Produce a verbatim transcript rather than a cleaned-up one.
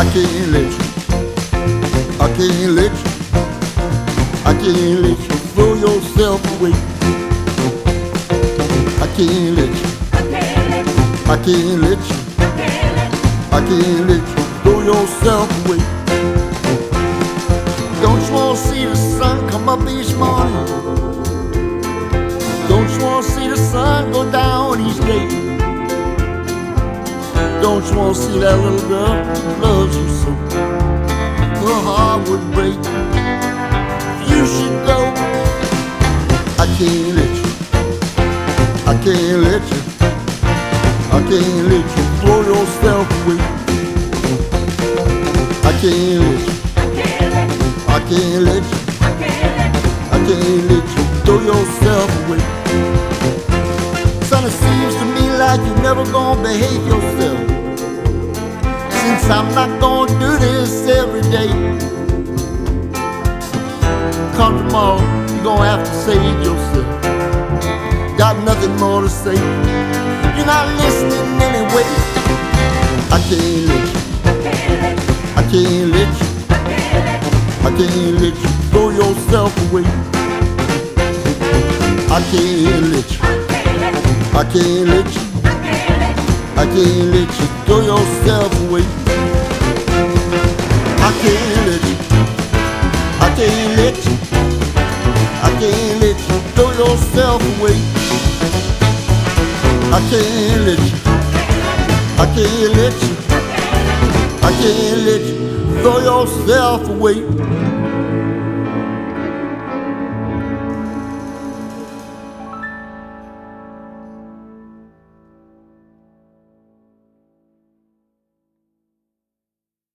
can't let you, I can't let you, I can't let you throw yourself away. I can't let you, I can't let you, I can't let you throw yourself away. Don't you wanna see the sun come up each morning? Don't you wanna see the sun go down each day? Don't you wanna see that little girl who loves you so? Her heart would break if you should go. I can't let you, I can't let you, I can't let you throw yourself away. I can't let you, I can't let you, I can't let you throw yourself away. Son, it seems to me like you're never gonna behave yourself, since I'm not gonna do this every day. Come tomorrow, you're gonna have to save yourself. Got nothing more to say, you're not listening anyway. I can't let you, I can't let you, I can't let you throw yourself away. I can't let you, I can't let you, I can't let you throw yourself away. I can't let you, I can't let you, I can't let you throw yourself away. I can't let you, I can't let you, I can't let you throw yourself away.